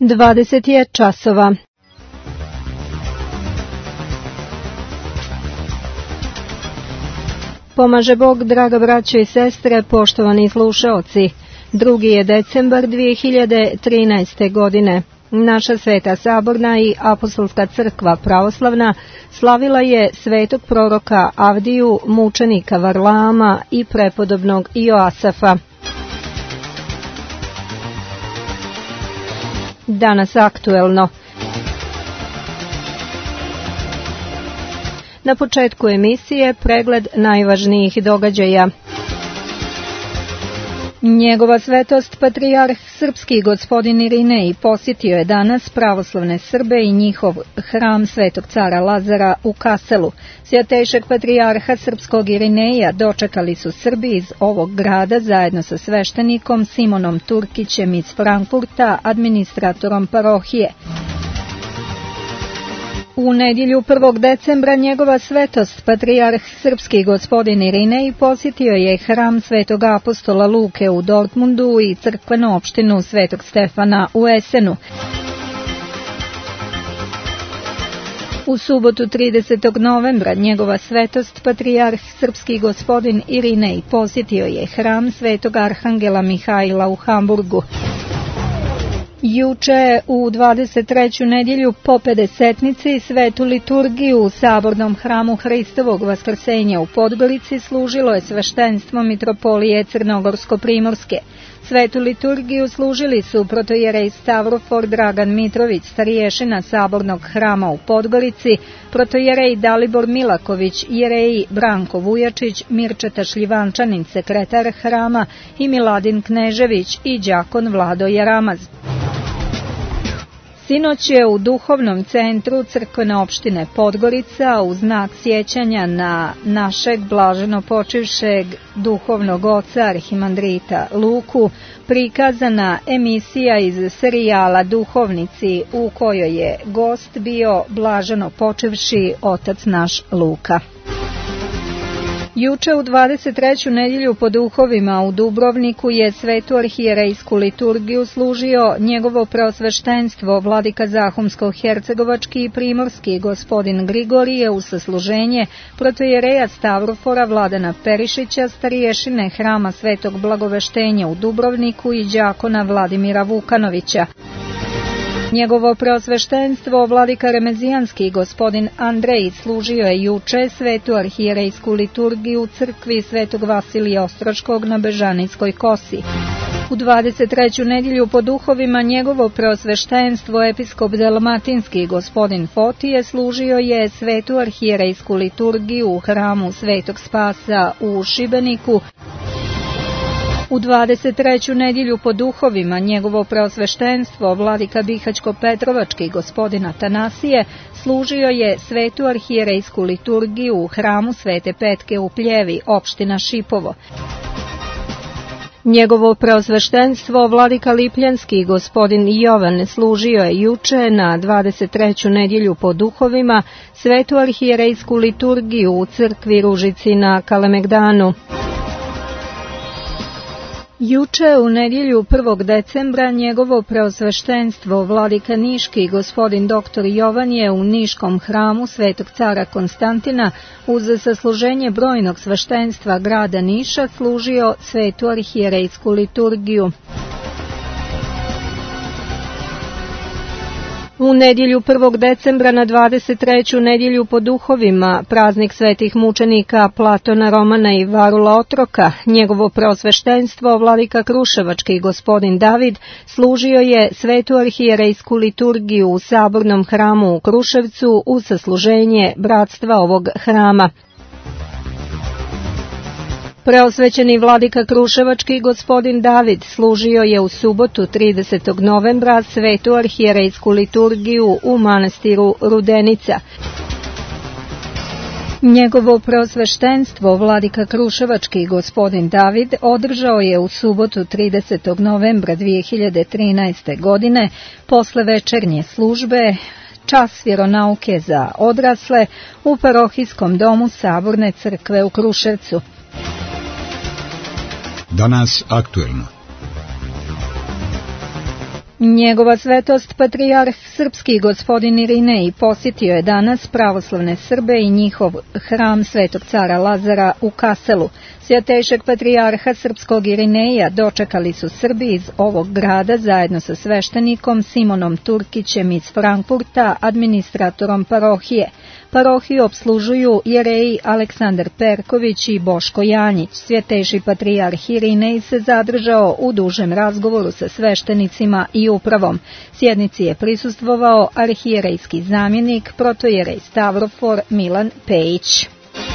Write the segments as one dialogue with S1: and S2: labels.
S1: 20 je časova. Pomaže Bog, draga braćo i sestre, poštovani slušaoci. 2. je decembar 2013. godine. Naša Sveta Saborna i Apostolska crkva pravoslavna slavila je svetog proroka Avdiju, mučenika Varlaama i prepodobnog Joasafa. Danas aktuelno. Na početku emisije pregled najvažnijih događaja. Njegova svetost patrijarh srpski gospodin Irinej posjetio je danas pravoslavne Srbe i njihov hram Svetog cara Lazara u Kaselu. Svjatejšeg patrijarha srpskog Irineja dočekali su Srbi iz ovog grada zajedno sa sveštenikom Simonom Turkićem iz Frankfurta, administratorom parohije. U nedjelju 1. decembra njegova svetost patrijarh srpski gospodin Irinej posjetio je hram Svetog apostola Luke u Dortmundu i crkvenu opštinu Svetog Stefana u Esenu. U subotu 30. novembra njegova svetost patrijarh srpski gospodin Irinej posjetio je hram Svetog arhangela Mihajla u Hamburgu. Juče u 23. nedjelju po Pedesetnici svetu liturgiju u Sabornom hramu Hristovog Vaskrsenja u Podgorici služilo je sveštenstvo mitropolije Crnogorsko-Primorske. Svetu liturgiju služili su protojerej Stavrofor Dragan Mitrović, starješina Sabornog hrama u Podgorici, protojerej Dalibor Milaković, jereji Branko Vujačić, Mirčeta Šljivančanin, sekretar hrama, i Miladin Knežević i đakon Vlado Jaramaz. Sinoć je u duhovnom centru crkvene opštine Podgorica u znak sjećanja na našeg blaženo počivšeg duhovnog oca arhimandrita Luku prikazana emisija iz serijala Duhovnici u kojoj je gost bio blaženo počivši otac naš Luka. Juče u 23. nedjelju po duhovima u Dubrovniku je svetu arhijerejsku liturgiju služio njegovo preosveštenstvo vladika Zahumsko-hercegovački i primorski gospodin Grigorije u sasluženje protojereja Stavrofora Vladana Perišića, starješine hrama Svetog Blagoveštenja u Dubrovniku i đakona Vladimira Vukanovića. Njegovo preosveštenstvo vladika Remezijanski gospodin Andrej služio je juče svetu arhijerejsku liturgiju u crkvi Svetog Vasilija Ostroškog na Bežanijskoj kosi. U 23. nedjelju po duhovima njegovo preosveštenstvo episkop Dalmatinski gospodin Fotije služio je svetu arhijerejsku liturgiju u hramu Svetog Spasa u Šibeniku. U 23. nedjelju po duhovima njegovo preosveštenstvo vladika Bihaćko-Petrovački gospodin Atanasije služio je svetu arhijerejsku liturgiju u hramu Svete Petke u Pljevi, opština Šipovo. Njegovo preosveštenstvo vladika Lipljanski gospodin Jovan služio je juče na 23. nedjelju po duhovima svetu arhijerejsku liturgiju u crkvi Ružici na Kalemegdanu. Juče u nedjelju 1. decembra njegovo preosveštenstvo vladika Niški gospodin dr. Jovan je u Niškom hramu Svetog cara Konstantina uz sasluženje brojnog sveštenstva grada Niša služio svetu arhijerejsku liturgiju. U nedjelju 1. decembra na 23. nedjelju po duhovima praznik svetih mučenika Platona Romana i Varula Otroka, njegovo preosveštenstvo vladika Kruševački gospodin David služio je svetu arhijerejsku liturgiju u Sabornom hramu u Kruševcu uz sasluženje bratstva ovog hrama. Preosvećeni vladika Kruševački gospodin David služio je u subotu 30. novembra svetu arhijerejsku liturgiju u manastiru Rudenica. Njegovo preosveštenstvo vladika Kruševački gospodin David održao je u subotu 30. novembra 2013. godine posle večernje službe čas vjeronauke za odrasle u parohijskom domu Saborne crkve u Kruševcu.
S2: Danas aktuelno.
S1: Njegova svetost patrijarh srpski gospodin Irinej posjetio je danas pravoslavne Srbe i njihov hram Svetog cara Lazara u Kaselu. Svjatejšeg patrijarha srpskog Irineja dočekali su Srbi iz ovog grada zajedno sa sveštenikom Simonom Turkićem iz Frankfurta, administratorom parohije. Parohiju opslužuju jereji Aleksandar Perković i Boško Janjić. Svjetejši patrijarh Irinej se zadržao u dužem razgovoru sa sveštenicima i upravom. Sjednici je prisustvovao arhijerejski zamjenik protojerej Stavrofor Milan Pejić.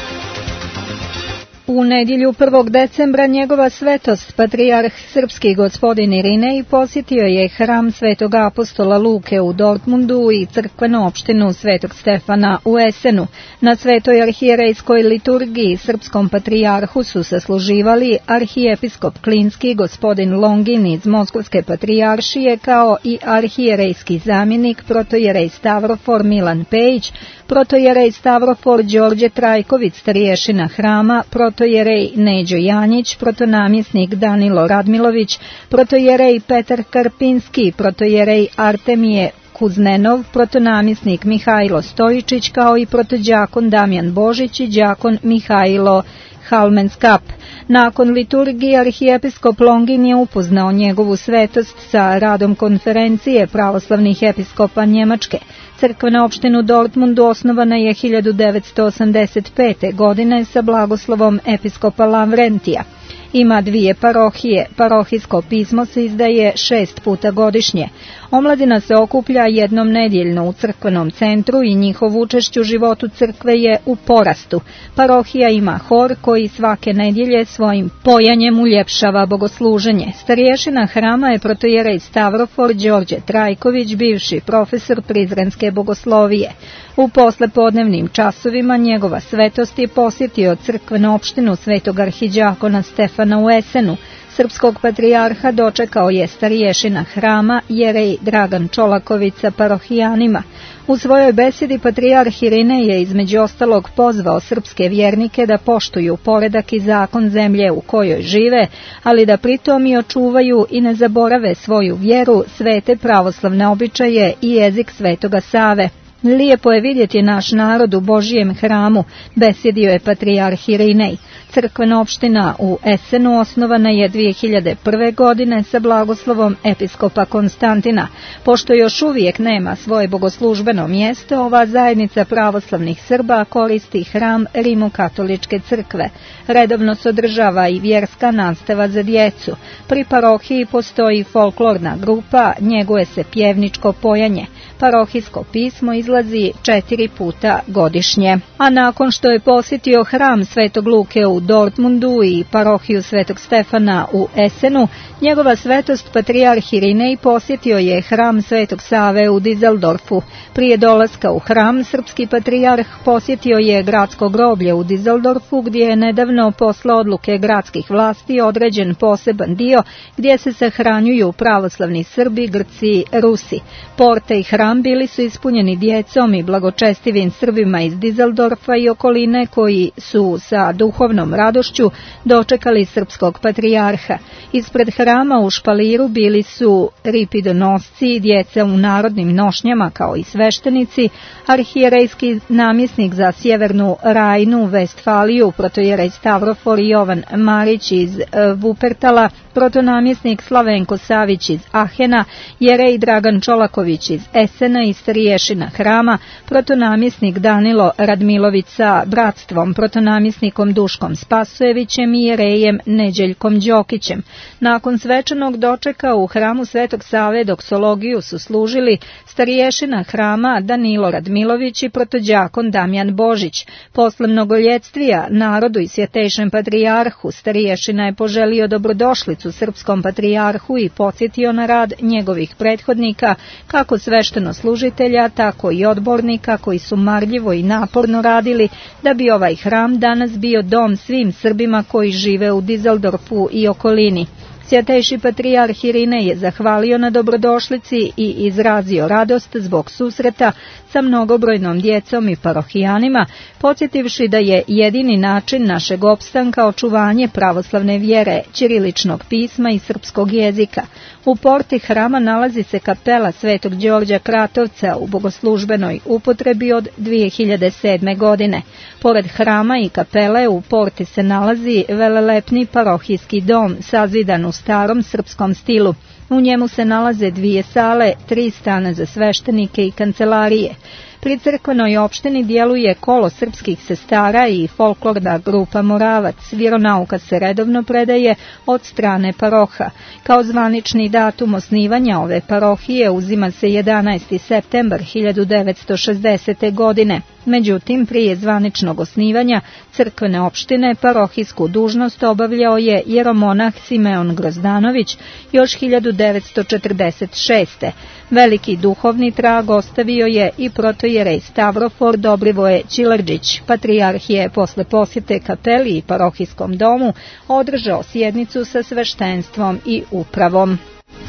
S1: U nedjelju 1. decembra njegova svetost, patrijarh srpski gospodin Irinej, posjetio je hram Svetog apostola Luke u Dortmundu i crkvenu opštinu Svetog Stefana u Essenu. Na svetoj arhijerejskoj liturgiji srpskom patrijarhu su sasluživali arhijepiskop Klinski gospodin Longin iz Moskovske patrijaršije kao i arhijerejski zamjenik protojerej Stavrofor Milan Pejić, protojerej Stavrofor Đorđe Trajković, starješina hrama, protojerej Neđo Janjić, protonamjesnik Danilo Radmilović, protojerej Petar Karpinski, protojerej Artemije Kuznenov, protonamjesnik Mihajlo Stojičić, kao i protođakon Damjan Božić i đakon Mihajlo Halmenskap. Nakon liturgije arhijepiskop Longin je upoznao njegovu svetost sa radom konferencije pravoslavnih episkopa Njemačke. Crkvena opština u Dortmundu osnovana je 1985. godine sa blagoslovom episkopa Lavrentija. Ima 2 parohije. Parohijsko pismo se izdaje 6 puta godišnje. Omladina se okuplja jednom nedjeljno u crkvenom centru i njihov učešć u životu crkve je u porastu. Parohija ima hor koji svake nedjelje svojim pojanjem uljepšava bogosluženje. Starješina hrama je protojerej Stavrofor Đorđe Trajković, bivši profesor Prizrenske bogoslovije. U poslepodnevnim časovima njegova svetost je posjetio crkvenu opštinu Svetog arhiđakona Stefana u Essenu. Srpskog patrijarha dočekao je starješina hrama jerej Dragan Čolaković sa parohijanima. U svojoj besedi patrijarh Irinej je između ostalog pozvao srpske vjernike da poštuju poredak i zakon zemlje u kojoj žive, ali da pritom i očuvaju i ne zaborave svoju vjeru, svete pravoslavne običaje i jezik Svetoga Save. Lijepo je vidjeti naš narod u Božijem hramu, besjedio je patrijarh Irinej. Crkvena opština u Essenu osnovana je 2001. godine sa blagoslovom episkopa Konstantina. Pošto još uvijek nema svoje bogoslužbeno mjesto, ova zajednica pravoslavnih Srba koristi hram Rimokatoličke crkve. Redovno se održava i vjerska nastava za djecu. Pri parohiji postoji folklorna grupa, njeguje se pjevničko pojanje. Parohijsko pismo izlazi 4 puta godišnje. A nakon što je posjetio hram Svetog Luke u Dortmundu i parohiju Svetog Stefana u Essenu, njegova svetost patrijarh Irinej posjetio je hram Svetog Save u Dizeldorfu. Prije dolaska u hram, srpski patrijarh posjetio je gradsko groblje u Dizeldorfu, gdje je nedavno posle odluke gradskih vlasti određen poseban dio gdje se sahranjuju pravoslavni Srbi, Grci, Rusi. Porte i hram bili su ispunjeni djecom i blagočestivim Srbima iz Dizeldorfa i okoline koji su sa duhovnom radošću dočekali srpskog patrijarha. Ispred hrama u špaliru bili su ripidonosci, djeca u narodnim nošnjama kao i sveštenici, arhijerejski namjesnik za sjevernu Rajnu, Vestfaliju, protojerej Stavrofor Jovan Marić iz Vupertala, protonamjesnik Slavenko Savić iz Ahena, jerej Dragan Čolaković iz Essena i starješina hrama, protonamjesnik Danilo Radmilović sa bratstvom, protonamjesnikom Duškom Spasojevićem i jerejem Neđeljkom Đokićem. Nakon svečanog dočeka u hramu Svetog Save doksologiju su služili starješina hrama Danilo Radmilović i protođakon Damjan Božić. Posle mnogoljetvija narodu i svjetejšem patrijarhu, starješina je poželio dobrodošlicu srpskom patrijarhu i podsjetio na rad njegovih prethodnika, kako svešteno-služitelja, tako i odbornika koji su marljivo i naporno radili da bi ovaj hram danas bio dom svim Srbima koji žive u Dizeldorfu i okolini. Svjatejši patrijarh Irinej je zahvalio na dobrodošlici i izrazio radost zbog susreta sa mnogobrojnom djecom i parohijanima, podsjetivši da je jedini način našeg opstanka očuvanje pravoslavne vjere, ćiriličnog pisma i srpskog jezika. U porti hrama nalazi se kapela Svetog Đorđa Kratovca u bogoslužbenoj upotrebi od 2007. godine. Pored hrama i kapele u porti se nalazi velelepni parohijski dom sazidan u starom srpskom stilu. U njemu se nalaze 2 sale, 3 stana za sveštenike i kancelarije. Pri crkvenoj opštini djeluje kolo srpskih sestara i folklorna grupa Moravac. Vjeronauka se redovno predaje od strane paroha. Kao zvanični datum osnivanja ove parohije uzima se 11. septembar 1960. godine. Međutim, prije zvaničnog osnivanja crkvene opštine parohijsku dužnost obavljao je jeromonah Simeon Grozdanović još 1946. Veliki duhovni trag ostavio je i protojerej Stavrofor Dobrivoje Čilerđić. Patrijarh je posle posjete kapeli i parohijskom domu održao sjednicu sa sveštenstvom i upravom.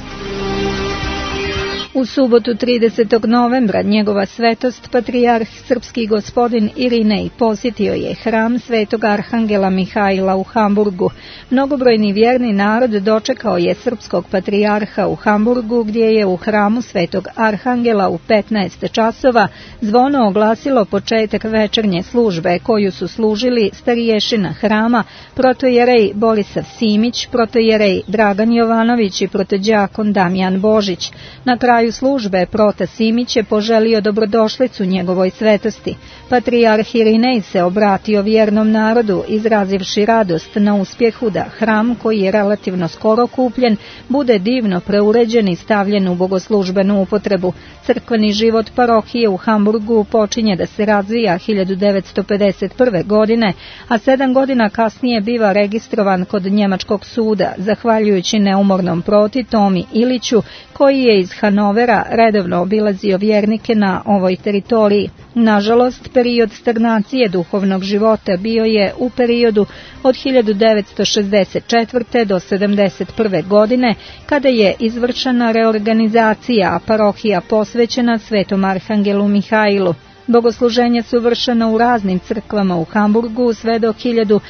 S1: U subotu 30. novembra njegova svetost patrijarh srpski gospodin Irinej posjetio je hram Svetog Arhangela Mihajla u Hamburgu. Mnogobrojni vjerni narod dočekao je srpskog patrijarha u Hamburgu, gdje je u hramu Svetog Arhangela u 15 časova zvono oglasilo početak večernje službe koju su služili stariješina hrama, protojerej Borisav Simić, protojerej Dragan Jovanović i protođakon Damjan Božić. Na kraju službe prota Simić je poželio dobrodošlicu njegovoj svetosti. Patrijarh Irinej se obratio vjernom narodu, izrazivši radost na uspjehu da hram, koji je relativno skoro kupljen, bude divno preuređen i stavljen u bogoslužbenu upotrebu. Crkveni život parohije u Hamburgu počinje da se razvija 1951. godine, a 7 godina kasnije biva registrovan kod njemačkog suda, zahvaljujući neumornom proti Tomi Iliću, koji je iz Hanovera redovno obilazio vjernike na ovoj teritoriji. Nažalost, period stagnacije duhovnog života bio je u periodu od 1964. do 1971. godine, kada je izvršena reorganizacija, a parohija posvećena Svetom Arhangelu Mihajlu. Bogosluženja su vršena u raznim crkvama u Hamburgu sve do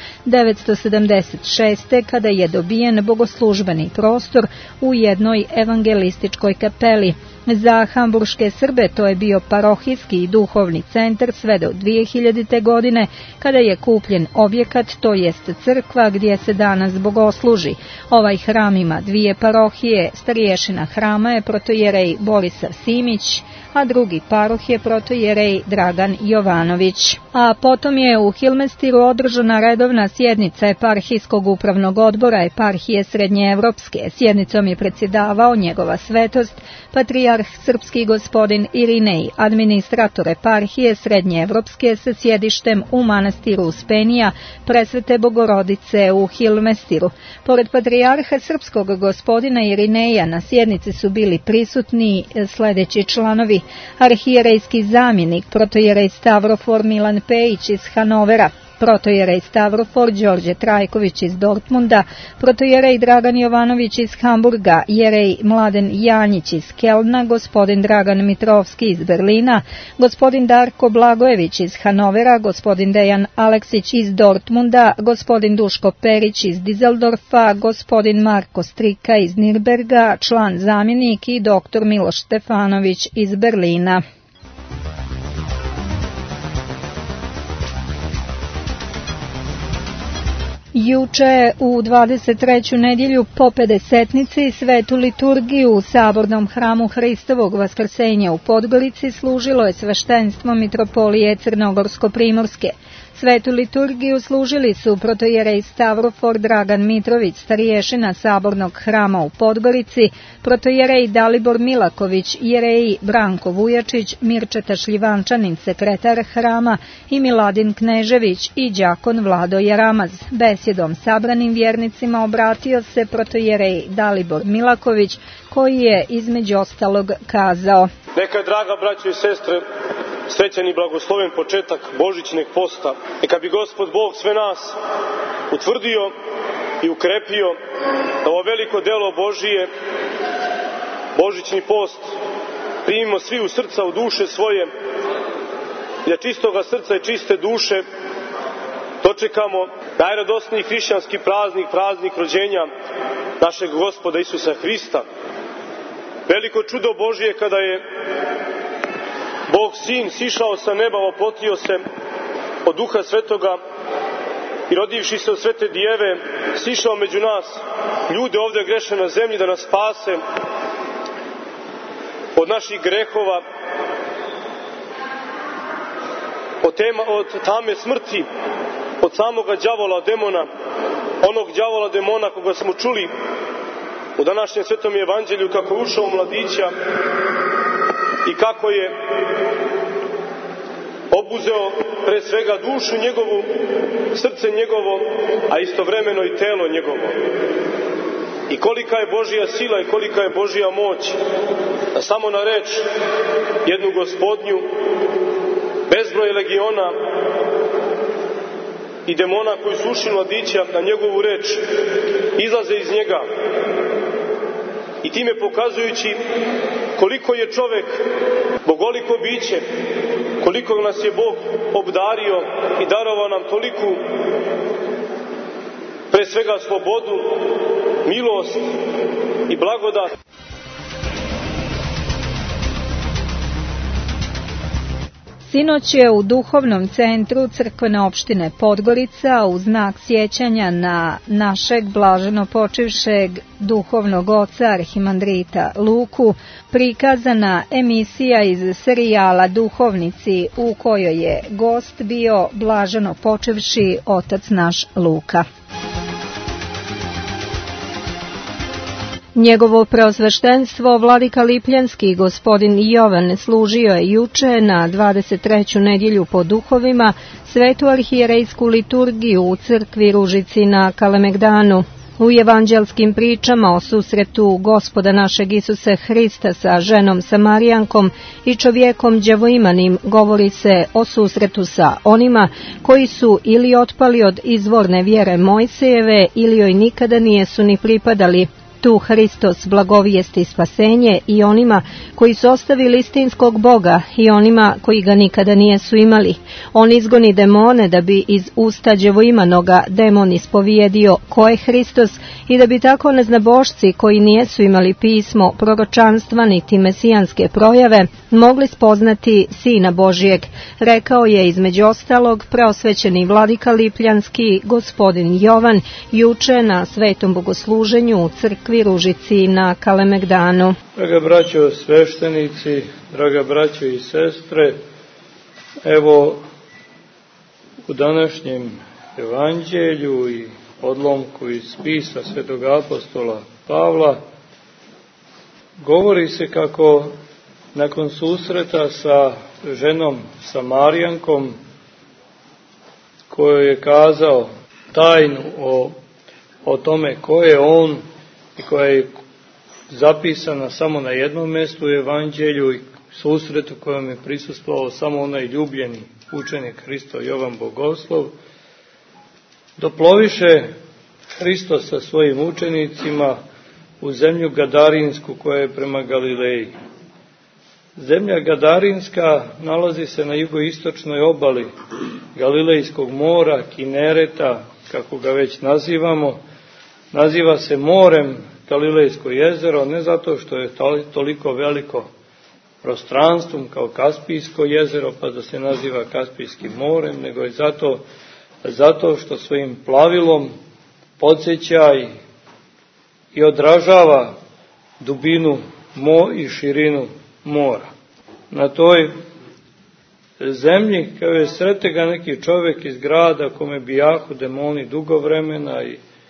S1: 1976. kada je dobijen bogoslužbeni prostor u jednoj evangelističkoj kapeli. Za hamburške Srbe to je bio parohijski i duhovni centar sve do 2000. godine kada je kupljen objekat, to jest crkva gdje se danas bogosluži. Ovaj hram ima 2 parohije, stariješina hrama je protojerej Borisav Simić, a drugi paroh je protojerej Dragan Jovanović. A potom je u Hilmestiru održana redovna sjednica eparhijskog upravnog odbora eparhije Srednjeevropske. Sjednicom je predsjedavao njegova svetost, patrijarh srpski gospodin Irinej, administrator eparhije Srednjeevropske sa sjedištem u manastiru Uspenija Presvete Bogorodice u Hilmestiru. Pored patrijarha srpskog gospodina Irineja na sjednici su bili prisutni sljedeći članovi: arhijerejski zamjenik protojerej Stavrofor Milan Pejić iz Hanovera, protojerej Stavrofor Đorđe Trajković iz Dortmunda, protojerej Dragan Jovanović iz Hamburga, jerej Mladen Janjić iz Kelna, gospodin Dragan Mitrovski iz Berlina, gospodin Darko Blagojević iz Hanovera, gospodin Dejan Aleksić iz Dortmunda, gospodin Duško Perić iz Dizeldorfa, gospodin Marko Strika iz Nirberga, član zamjenik i doktor Miloš Stefanović iz Berlina. Juče u 23. nedjelju po Pedesetnici svetu liturgiju u Sabornom hramu Hristovog Vaskrsenja u Podgorici služilo je sveštenstvo mitropolije Crnogorsko-primorske. Svetu liturgiju služili su protojerej Stavrofor Dragan Mitrović, stariješina Sabornog hrama u Podgorici, protojerej Dalibor Milaković, jereji Branko Vujačić, Mirčeta Šljivančanin, sekretar hrama, i Miladin Knežević i đakon Vlado Jaramaz. Besjedom sabranim vjernicima obratio se protojerej Dalibor Milaković, koji je između ostalog kazao:
S2: Neka, draga braćo i sestre, srećan i blagosloven početak Božićnog posta. Neka bi Gospod Bog sve nas utvrdio i ukrepio da ovo veliko delo Božije, Božićni post, primimo svi u srca, u duše svoje, i da čistoga srca i čiste duše dočekamo najradosniji hrišćanski praznik, praznik rođenja našeg Gospoda Isusa Hrista. Veliko čudo Božije kada je Bog Sin sišao sa neba, oplotio se od Duha Svetoga i rodivši se od Svete Dijeve, sišao među nas, ljude ovdje greše na zemlji, da nas spase od naših grehova, od tame smrti, od samoga đavola, demona, onog đavola, demona koga smo čuli u današnjem svetom evanđelju, kako je ušao u mladića i kako je obuzeo pre svega dušu njegovu, srce njegovo, a istovremeno i telo njegovo. I kolika je Božja sila i kolika je Božja moć, da samo na reč jednu Gospodnju, bezbroj legiona i demona koji su ušli mladića, na njegovu reč izlaze iz njega, i time pokazujući koliko je čovek bogoliko biće, koliko nas je Bog obdario i darovao nam toliku, pre svega, slobodu, milost i blagodat.
S1: Sinoć je u duhovnom centru crkvene opštine Podgorica u znak sjećanja na našeg blaženopočivšeg duhovnog oca arhimandrita Luku prikazana emisija iz serijala Duhovnici, u kojoj je gost bio blaženopočivši otac naš Luka. Njegovo preosveštenstvo vladika Lipljanski gospodin Jovan služio je juče na 23. nedjelju po duhovima svetu arhijerejsku liturgiju u crkvi Ružici na Kalemegdanu. U evanđelskim pričama o susretu Gospoda našeg Isusa Hrista sa ženom Samarijankom i čovjekom đavoimanim govori se o susretu sa onima koji su ili otpali od izvorne vjere Mojsijeve ili joj nikada nijesu ni pripadali. Tu Hristos blagovijesti spasenje i onima koji su ostavili istinskog Boga i onima koji ga nikada nijesu imali. On izgoni demone da bi iz usta đavoimanoga demon ispovijedio ko je Hristos i da bi tako neznabošci koji nijesu imali pismo, proročanstva niti mesijanske projave mogli spoznati Sina Božijeg, rekao je između ostalog preosvećeni vladika Lipljanski gospodin Jovan juče na svetom bogosluženju u crkvi Ružici na Kalemegdanu.
S3: Draga braćo sveštenici, draga braćo i sestre, evo u današnjem evanđelju i odlomku iz spisa svetog apostola Pavla govori se kako nakon susreta sa ženom Samarijankom, kojoj je kazao tajnu o tome ko je on i koja je zapisana samo na jednom mjestu u evanđelju i susretu kojom je prisustvovao samo onaj ljubljeni učenik Hristo Jovan Bogoslov, doploviše Hristos sa svojim učenicima u zemlju Gadarinsku koja je prema Galileji. Zemlja Gadarinska nalazi se na jugoistočnoj obali Galilejskog mora, Kinereta, kako ga već nazivamo. Naziva se morem Galilejsko jezero, ne zato što je toliko veliko prostranstvom kao Kaspijsko jezero, pa da se naziva Kaspijskim morem, nego je zato što svojim plavilom podsjeća i odražava dubinu i širinu mora. Na toj zemlji, kao je srete ga neki čovjek iz grada kome bijahu demoni dugo vremena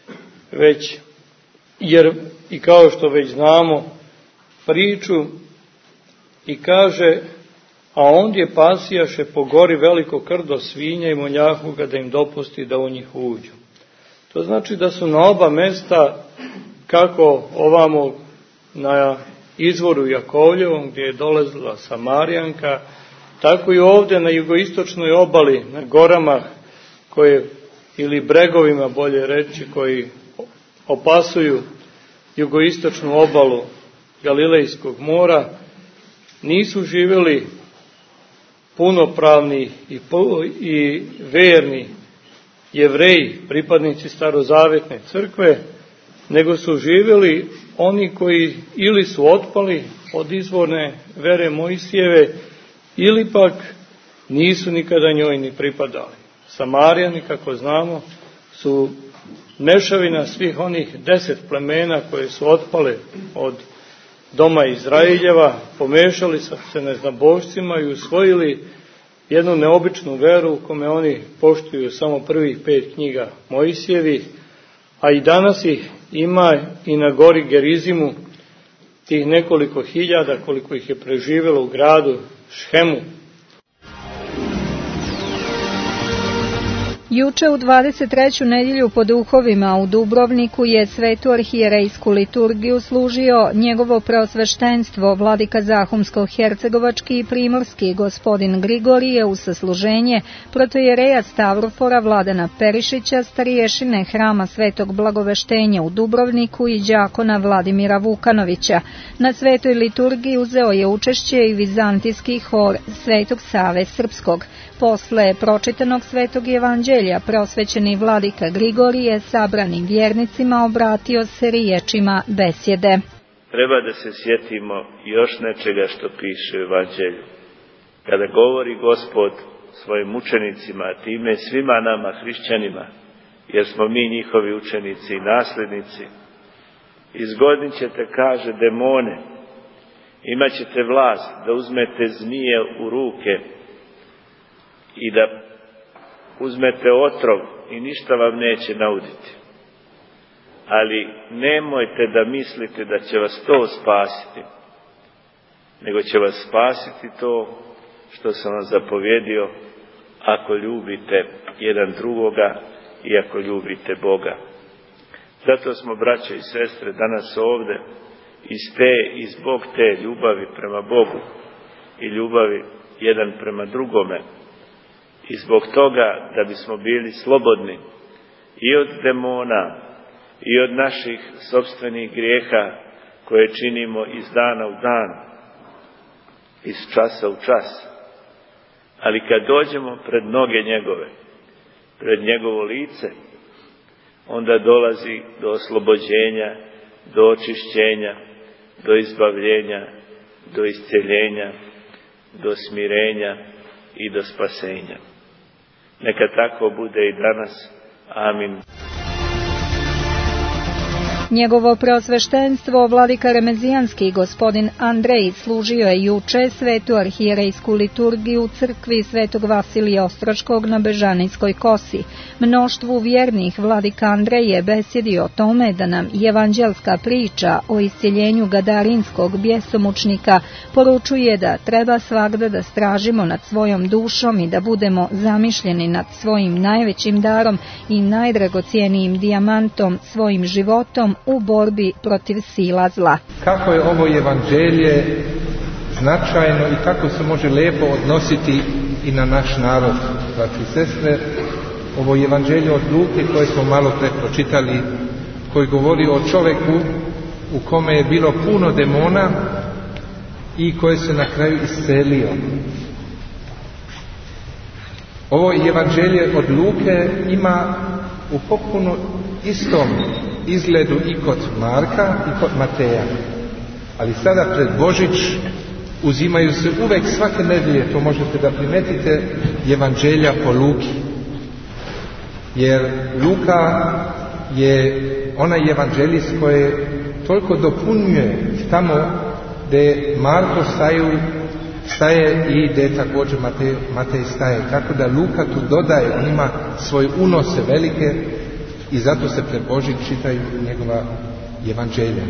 S3: jer i kao što već znamo priču, i kaže, a ondje pasijaše po gori veliko krdo svinja i moljahu ga da im dopusti da u njih uđu. To znači da su na oba mesta, kako ovamo na izvoru Jakovljevom gdje je dolazila Samarijanka, tako i ovdje na jugoistočnoj obali, na gorama koje, ili bregovima bolje reći, koji opasuju jugoistočnu obalu Galilejskog mora, nisu živjeli punopravni i verni Jevreji, pripadnici starozavetne crkve, nego su živjeli oni koji ili su otpali od izvorne vere Mojsijeve, ili pak nisu nikada njoj ni pripadali. Samarijani, kako znamo, su mešavina svih onih 10 plemena koje su otpale od doma Izraeljeva, pomešali se neznabošcima i usvojili jednu neobičnu veru u kome oni poštuju samo prvih 5 knjiga Mojsijevih, a i danas ih ima i na gori Gerizimu, tih nekoliko hiljada koliko ih je preživjelo u gradu Šhemu.
S1: Juče u 23. nedjelju po duhovima u Dubrovniku je svetu arhijerejsku liturgiju služio njegovo preosveštenstvo vladika Zahumsko-hercegovački i primorski gospodin Grigorije uz sasluženje protojereja Stavrofora Vladana Perišića, starješine hrama Svetog Blagoveštenja u Dubrovniku i đakona Vladimira Vukanovića. Na svetoj liturgiji uzeo je učešće i vizantijski hor Svetog Save Srpskog. Posle pročitanog svetog evanđelja preosvećeni vladika Grigorije sabranim vjernicima obratio se riječima besjede.
S4: Treba da se sjetimo još nečega što piše u evanđelju. Kada govori Gospod svojim učenicima, a time svima nama hrišćanima, jer smo mi njihovi učenici i nasljednici, izgodnit ćete, kaže, demone, imat ćete vlast da uzmete zmije u ruke i da uzmete otrov i ništa vam neće nauditi. Ali nemojte da mislite da će vas to spasiti, nego će vas spasiti to što sam vam zapovjedio, ako ljubite jedan drugoga i ako ljubite Boga. Zato smo, braćo i sestre, danas ovdje i zbog te ljubavi prema Bogu i ljubavi jedan prema drugome, i zbog toga da bismo bili slobodni i od demona i od naših sopstvenih grijeha koje činimo iz dana u dan, iz časa u čas. Ali kad dođemo pred noge njegove, pred njegovo lice, onda dolazi do oslobođenja, do očišćenja, do izbavljenja, do isceljenja, do smirenja i do spasenja. Neka tako bude i danas. Amin.
S1: Njegovo preosveštenstvo vladika Remezijanski gospodin Andrej služio je juče svetu arhijerejsku liturgiju u crkvi Svetog Vasilija Ostroškog na Bežanijskoj kosi. Mnoštvu vjernih vladika Andrej je besjedio o tome da nam evanđelska priča o isceljenju gadarinskog bjesomučnika poručuje da treba svagda da stražimo nad svojom dušom i da budemo zamišljeni nad svojim najvećim darom i najdragocijenijim dijamantom, svojim životom u borbi protiv sila zla.
S5: Kako je ovo evanđelje značajno i kako se može lijepo odnositi i na naš narod, braći i sestre. Ovo evanđelje od Luke koje smo malo pre pročitali, koji govori o čovjeku u kome je bilo puno demona i koji se na kraju iscelio. Ovo evanđelje od Luke ima u potpuno istom izgledu i kod Marka i kod Mateja. Ali sada pred Božić uzimaju se uvek svake nedjelje, to možete da primetite, evanđelja po Luki. Jer Luka je onaj evanđelist koji toliko dopunjuje tamo gdje Marko staje i gdje također Matej staje. Tako da Luka tu dodaje, on ima svoje unose velike i zato se pred Božić čitaju njegova evanđelja.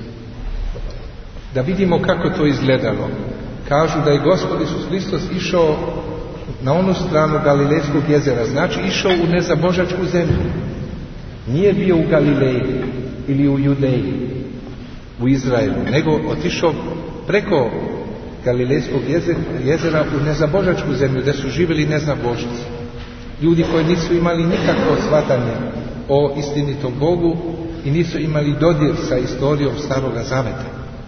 S5: Da vidimo kako to izgledalo. Kažu da je Gospod Isus Hristos išao na onu stranu Galilejskog jezera, znači išao u nezabožačku zemlju. Nije bio u Galileji ili u Judeji, u Izraelu, nego otišao preko Galilejskog jezera u nezabožačku zemlju, gdje su živjeli nezabožci. Ljudi koji nisu imali nikakvo shvatanje o istinitom Bogu i nisu imali dodir sa istorijom Staroga Zaveta.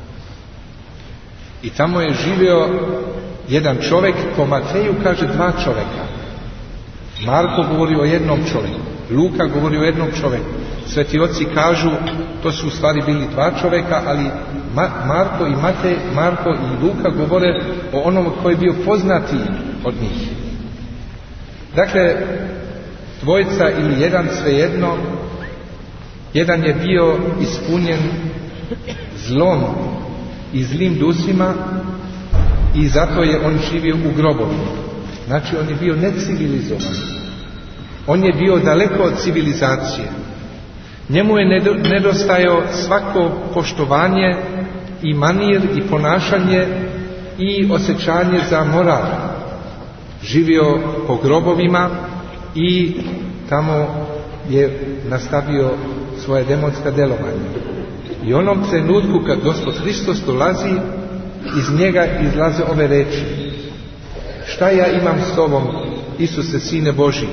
S5: I tamo je živio jedan čovjek, po Mateju kaže 2 čovjeka. Marko govori o jednom čovjeku, Luka govori o jednom čovjeku. Sveti oci kažu, to su u stvari bili 2 čovjeka, ali Marko i Matej, Marko i Luka govore o onom koji je bio poznatiji od njih. Dakle, dvojica ili jedan, svejedno, jedan je bio ispunjen zlom i zlim dusima i zato je on živio u grobovima. Znači, on je bio necivilizovan. On je bio daleko od civilizacije. Njemu je nedostajao svako poštovanje i manir i ponašanje i osjećanje za moral. Živio po grobovima i tamo je nastavio svoje demonska djelovanje. I u onom trenutku kad Gospod Hristos dolazi, iz njega izlaze ove reči: šta ja imam s tobom, Isuse, Sine Božji?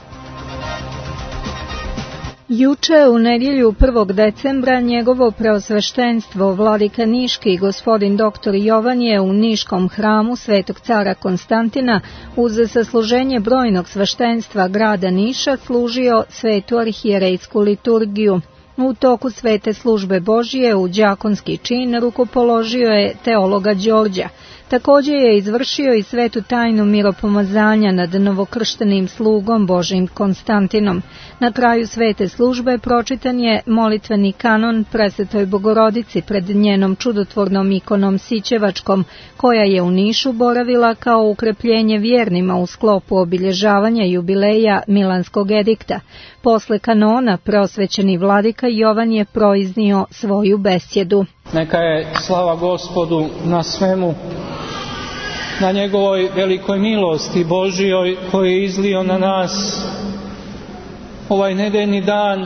S1: Juče u nedjelju 1. decembra njegovo preosveštenstvo vladika Niški gospodin dr. Jovan je u Niškom hramu Svetog cara Konstantina uz sasluženje brojnog sveštenstva grada Niša služio svetu arhijerejsku liturgiju. U toku svete službe Božije u đakonski čin rukopoložio je teologa Đorđa. Također je izvršio i svetu tajnu miropomazanja nad novokrštenim slugom Božim Konstantinom. Na kraju svete službe pročitan je molitveni kanon Presvetoj Bogorodici pred njenom čudotvornom ikonom Sićevačkom, koja je u Nišu boravila kao ukrepljenje vjernima u sklopu obilježavanja jubileja Milanskog edikta. Posle kanona preosvećeni vladika Jovan je proiznio svoju besjedu.
S6: Neka je slava Gospodu na svemu, na njegovoj velikoj milosti Božijoj koji je izlio na nas ovaj nedeljni dan,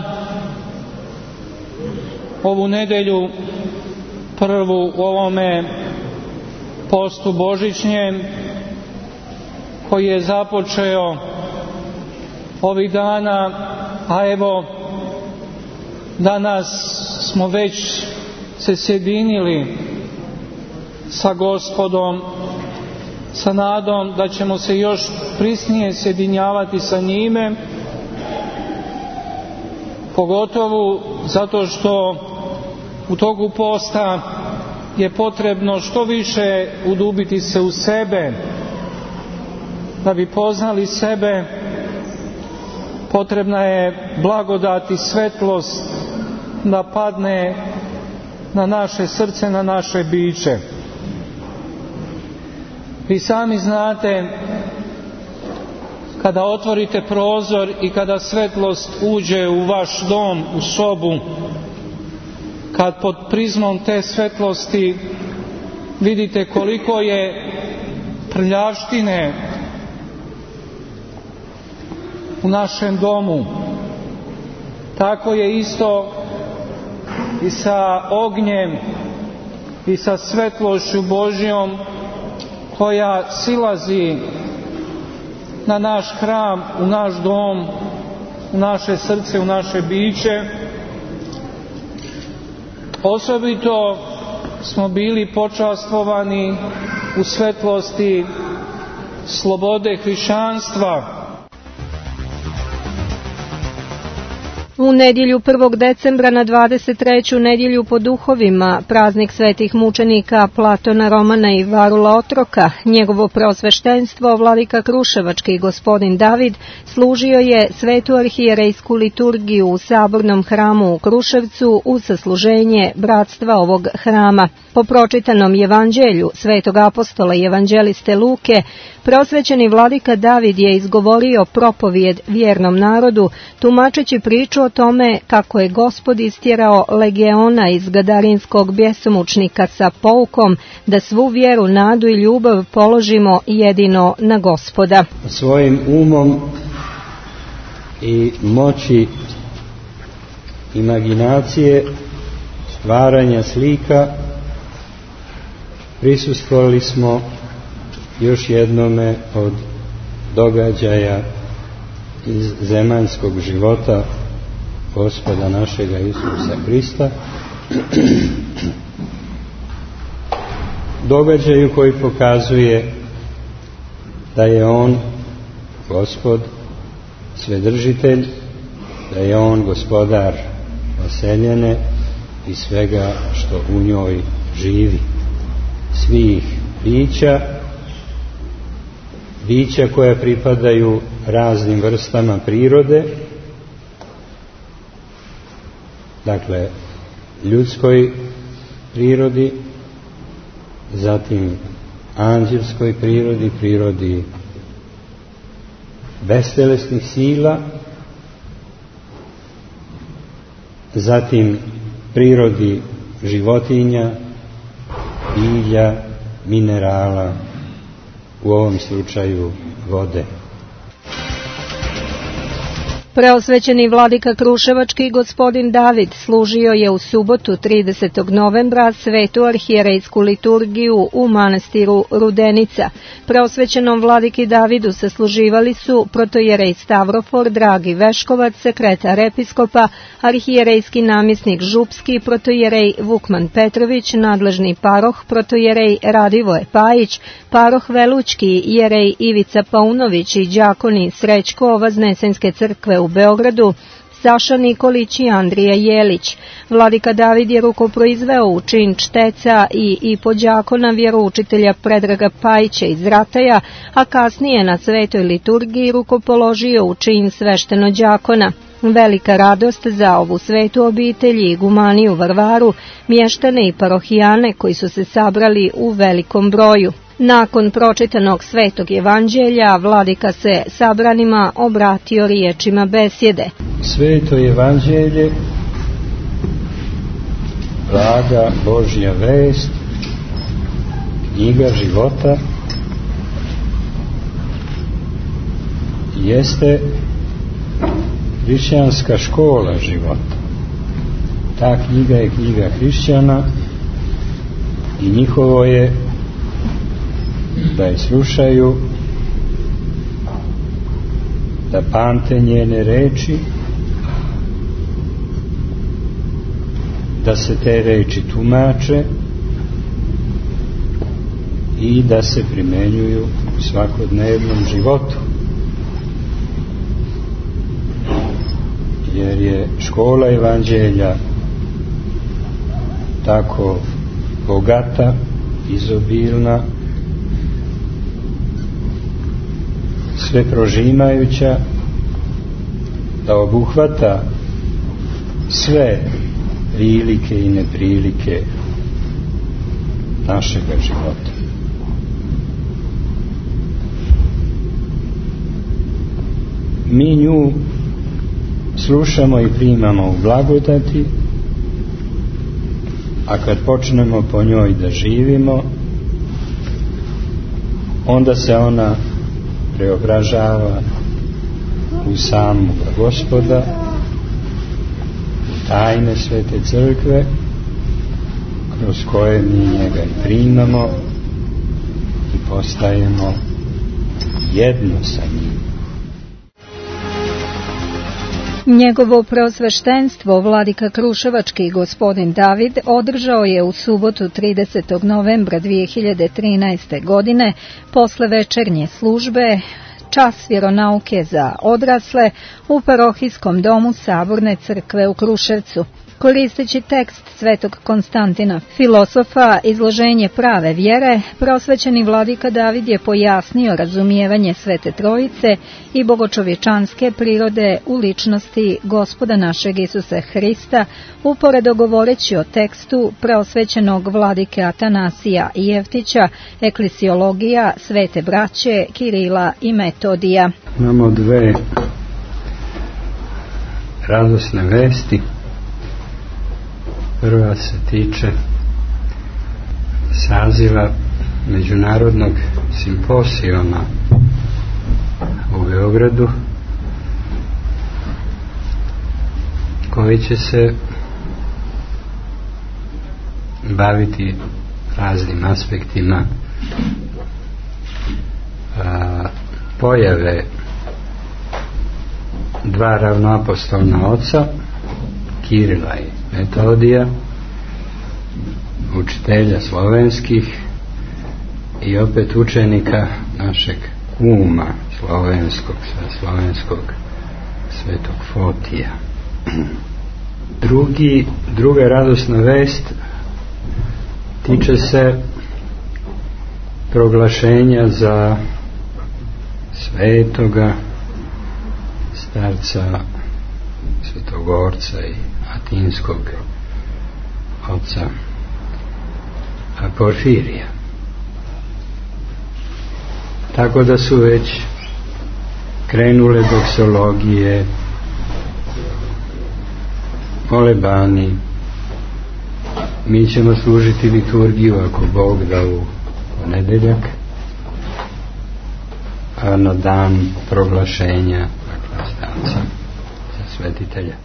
S6: ovu nedelju prvu u ovome postu božićnjem koji je započeo ovih dana, a evo danas smo već se sjedinili sa Gospodom sa nadom da ćemo se još prisnije sjedinjavati sa njime, pogotovo zato što u toku posta je potrebno što više udubiti se u sebe. Da bi poznali sebe, potrebna je blagodat i svetlost da padne na naše srce, na naše biće. Vi sami znate, kada otvorite prozor i kada svetlost uđe u vaš dom, u sobu, kad pod prizmom te svetlosti vidite koliko je prljavštine u našem domu, tako je isto i sa ognjem i sa svetlošću Božjom koja silazi na naš hram, u naš dom, u naše srce, u naše biće. Osobito smo bili počastvovani u svetlosti slobode hrišćanstva.
S1: U nedjelju 1. decembra na 23. nedjelju po duhovima, praznik svetih mučenika Platona, Romana i Varula Otroka, njegovo preosveštenstvo vladika Kruševački gospodin David služio je svetu arhijerejsku liturgiju u sabornom hramu u Kruševcu uz sasluženje bratstva ovog hrama. Po pročitanom evanđelju svetog apostola i evanđeliste Luke, preosvećeni vladika David je izgovorio propovijed vjernom narodu, tumačeći priču o tome kako je Gospod istjerao legiona iz gadarinskog bjesomučnika sa poukom da svu vjeru, nadu i ljubav položimo jedino na Gospoda.
S7: Svojim umom i moći imaginacije, stvaranja slika, prisustvovali smo još jednome od događaja iz zemaljskog života Gospoda našega Isusa Hrista, događaju koji pokazuje da je On Gospod, Svedržitelj, da je On gospodar oseljene i svega što u njoj živi, svih bića koja pripadaju raznim vrstama prirode, dakle ljudskoj prirodi, zatim anđelskoj prirodi, prirodi bestelesnih sila, zatim prirodi životinja, bilja, minerala, u ovom slučaju vode.
S1: Preosvećeni vladika Kruševački gospodin David služio je u subotu 30. novembra svetu arhijerejsku liturgiju u manastiru Rudenica. Preosvećenom vladiki Davidu sasluživali su protojerej Stavrofor, Dragi Veškovac, sekretar episkopa, arhijerejski namjesnik Župski, protojerej Vukman Petrović, nadležni paroh, protojerej Radivoje Pajić, paroh Velučki, jerej Ivica Paunović i đakoni Srećko Vaznesenske crkve u Beogradu, Saša Nikolić i Andrija Jelić. Vladika David je rukoproizveo u čin čteca i podđakona vjeroučitelja Predraga Pajića iz Rataja, a kasnije na svetoj liturgiji rukopoložio u čin sveštenođakona. Velika radost za ovu svetu obitelj i igumaniju Varvaru, mještane i parohijane koji su se sabrali u velikom broju. Nakon pročitanog svetog evanđelja, vladika se sabranima obratio riječima besjede.
S7: Sveto evanđelje, blaga Božja vest, knjiga života, jeste hrišćanska škola života. Ta knjiga je knjiga hrišćana i njihovo je da je slušaju, da pamte njene reči, da se te reči tumače i da se primenjuju u svakodnevnom životu. Jer je škola evanđelja tako bogata, izobilna, sve prožimajuća, da obuhvata sve prilike i neprilike našega života. Mi nju slušamo i primamo u blagodati, a kad počnemo po njoj da živimo, onda se ona preobražava u samoga Gospoda, u tajne svete crkve, kroz koje mi njega i primamo i postajemo jedno sa njim.
S1: Njegovo preosveštenstvo vladika Kruševački gospodin David održao je u subotu 30. novembra 2013. godine posle večernje službe čas vjeronauke za odrasle u parohijskom domu Saborne crkve u Kruševcu. Koristeći tekst svetog Konstantina, filosofa, izloženje prave vjere, prosvećeni vladika David je pojasnio razumijevanje Svete Trojice i bogočovječanske prirode u ličnosti Gospoda našeg Isusa Hrista, uporedo govoreći o tekstu preosvećenog vladike Atanasija i Jeftića, Eklesiologija Svete braće Kirila i Metodija.
S7: Imamo dve radosne vesti. Prva se tiče saziva međunarodnog simposijuma u Beogradu, koji će se baviti raznim aspektima pojave dva ravnoapostolna oca, Kirila i Metodija, učitelja slovenskih i opet učenika našeg kuma slovenskog svetog Fotija. Druga radosna vest tiče se proglašenja za svetoga starca Svetogorca i atinskog oca Porfirija. Tako da su već krenule doksologije, molebani. Mi ćemo služiti liturgiju, ako Bog da, u ponedeljak, a na dan proglašenja starca za svetitelja.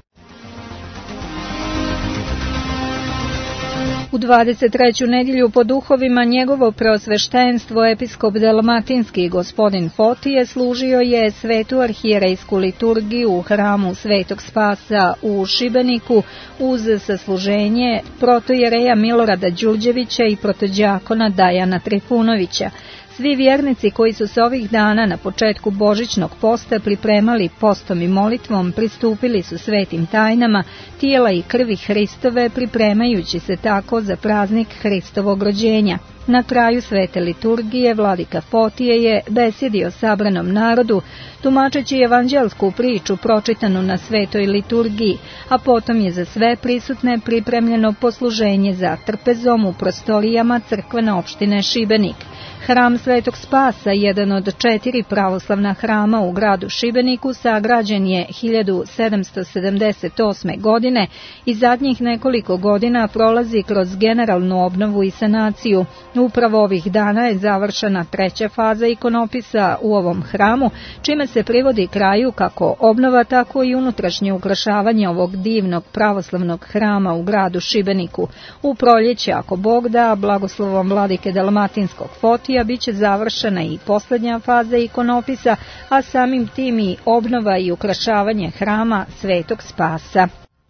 S1: U 23. nedjelju po duhovima njegovo preosveštenstvo episkop dalmatinski gospodin Fotije služio je svetu arhijerejsku liturgiju u hramu Svetog Spasa u Šibeniku uz sasluženje protojereja Milorada Đurđevića i protođakona Dajana Trifunovića. Svi vjernici koji su se ovih dana na početku božićnog posta pripremali postom i molitvom pristupili su svetim tajnama tijela i krvi Hristove, pripremajući se tako za praznik Hristovog rođenja. Na kraju svete liturgije vladika Fotije je besjedio sabranom narodu, tumačeći evanđelsku priču pročitanu na svetoj liturgiji, a potom je za sve prisutne pripremljeno posluženje za trpezom u prostorijama crkvene opštine Šibenik. Hram Svetog Spasa, jedan od 4 pravoslavna hrama u gradu Šibeniku, sagrađen je 1778. godine i zadnjih nekoliko godina prolazi kroz generalnu obnovu i sanaciju. Upravo ovih dana je završena 3. faza ikonopisa u ovom hramu, čime se privodi kraju kako obnova, tako i unutrašnje ukrašavanje ovog divnog pravoslavnog hrama u gradu Šibeniku. U proljeće, ako Bog da, blagoslovom vladike dalmatinskog Fotija, bit će završena i posljednja faza ikonopisa, a samim tim i obnova i ukrašavanje hrama Svetog Spasa.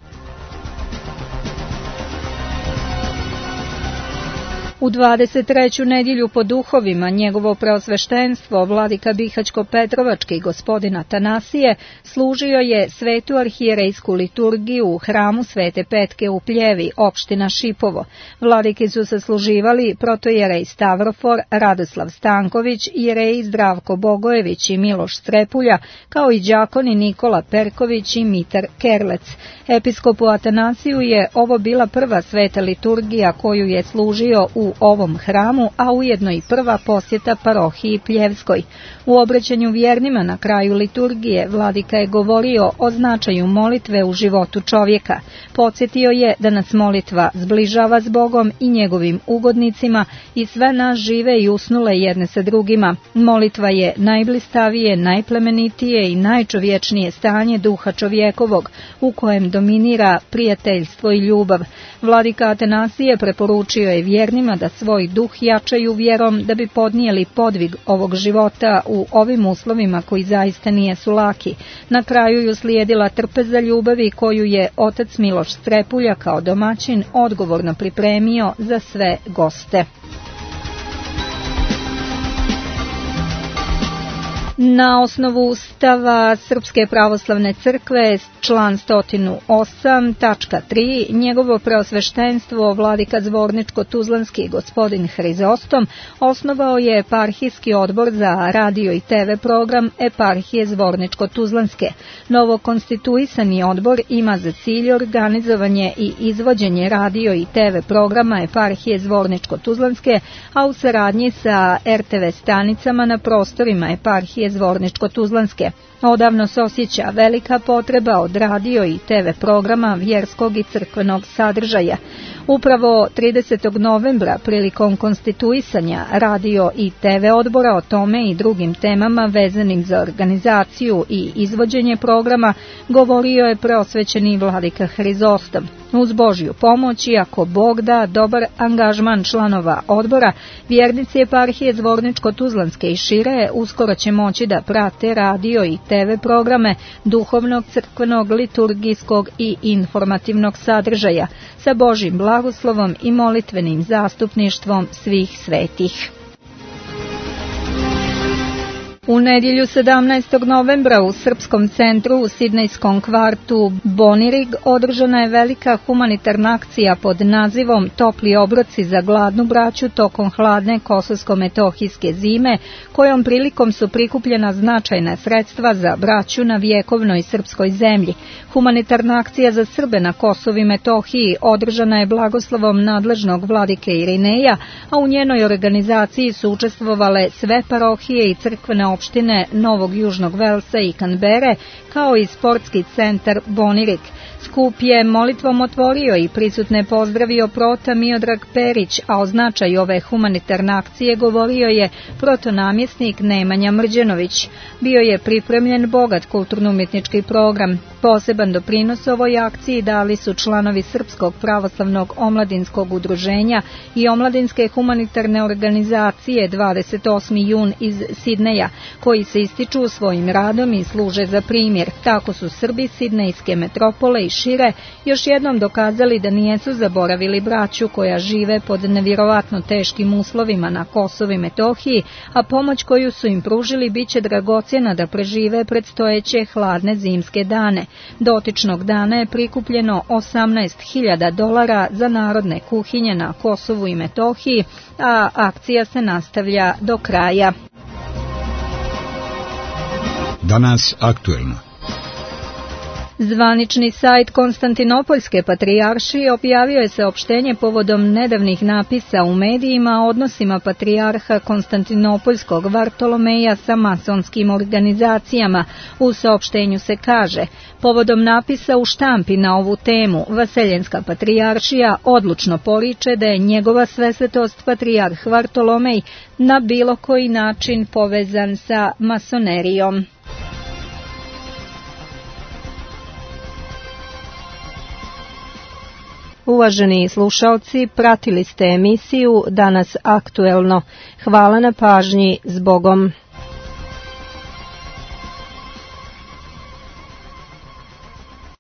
S1: U 23. nedjelju po duhovima njegovo preosveštenstvo vladika Bihaćko-Petrovački gospodin Atanasije služio je svetu arhijerejsku liturgiju u hramu Svete Petke u Pljevi, opština Šipovo. Vladike su sasluživali protojerej Stavrofor, Radoslav Stanković, jereji Zdravko Bogojević i Miloš Strepulja, kao i đakoni Nikola Perković i Mitar Kerlec. Episkopu Atanasiju je ovo bila prva sveta liturgija koju je služio u ovom hramu, a ujedno i prva posjeta parohiji Pljevskoj. U obraćanju vjernima na kraju liturgije vladika je govorio o značaju molitve u životu čovjeka. Podsjetio je da nas molitva zbližava s Bogom i njegovim ugodnicima i sve nas žive i usnule jedne sa drugima. Molitva je najblistavije, najplemenitije i najčovječnije stanje duha čovjekovog, u kojem dominira prijateljstvo i ljubav. Vladika Atanasije preporučio je vjernima da svoj duh jačaju vjerom da bi podnijeli podvig ovog života u ovim uslovima koji zaista nijesu laki. Na kraju je uslijedila trpeza ljubavi koju je otac Miloš Strepulja kao domaćin odgovorno pripremio za sve goste. Na osnovu Ustava Srpske pravoslavne crkve, član 108.3, njegovo preosveštenstvo vladika Zvorničko-Tuzlanski gospodin Hrizostom osnovao je eparhijski odbor za radio i TV program eparhije Zvorničko-Tuzlanske. Novo konstituisani odbor ima za cilj organizovanje i izvođenje radio i TV programa eparhije Zvorničko-Tuzlanske, a u saradnji sa RTV stanicama na prostorima eparhije Zvorničko-Tuzlanske. Odavno se osjeća velika potreba od radio i TV programa vjerskog i crkvenog sadržaja. Upravo 30. novembra prilikom konstituisanja radio i TV odbora o tome i drugim temama vezanim za organizaciju i izvođenje programa govorio je preosvećeni vladika Hrizostom. Uz Božju pomoć i ako Bog da dobar angažman članova odbora, vjernici eparhije Zvorničko-Tuzlanske i šire uskoro će moći da prate radio i TV programe duhovnog, crkvenog, liturgijskog i informativnog sadržaja sa Božjim blagoslovom i molitvenim zastupništvom svih svetih. U nedjelju 17. novembra u Srpskom centru u sidnejskom kvartu Bonirig održana je velika humanitarna akcija pod nazivom Topli obroci za gladnu braću tokom hladne kosovsko-metohijske zime, kojom prilikom su prikupljena značajna sredstva za braću na vjekovnoj srpskoj zemlji. Humanitarna akcija za Srbe na Kosovu i Metohiji održana je blagoslovom nadležnog vladike Irineja, a u njenoj organizaciji su učestvovale sve parohije i crkvene opštine Novog Južnog Velsa i Kanbere, kao i sportski centar Bonirik. Skup je molitvom otvorio i prisutne pozdravio prota Miodrag Perić, a o značaju ove humanitarne akcije govorio je protonamjesnik Nemanja Mrđenović. Bio je pripremljen bogat kulturno-umjetnički program. Poseban doprinos ovoj akciji dali su članovi Srpskog pravoslavnog omladinskog udruženja i omladinske humanitarne organizacije 28. jun iz Sidneja, koji se ističu svojim radom i služe za primjer. Tako su Srbi sidnejske metropole i šire još jednom dokazali da nijesu zaboravili braću koja žive pod nevjerovatno teškim uslovima na Kosovu i Metohiji, a pomoć koju su im pružili biće dragocjena da prežive predstojeće hladne zimske dane. Dotičnog dana je prikupljeno $18.000 za narodne kuhinje na Kosovu i Metohiji, a akcija se nastavlja do kraja.
S8: Danas aktuelno.
S1: Zvanični sajt Konstantinopoljske patrijaršije objavio je saopštenje povodom nedavnih napisa u medijima o odnosima patrijarha Konstantinopoljskog Vartolomeja sa masonskim organizacijama. U saopštenju se kaže: povodom napisa u štampi na ovu temu, Vaseljenska patrijaršija odlučno poriče da je njegova svesvetost patrijarh Vartolomej na bilo koji način povezan sa masonerijom. Uvaženi slušalci, pratili ste emisiju Danas aktuelno. Hvala na pažnji, s Bogom.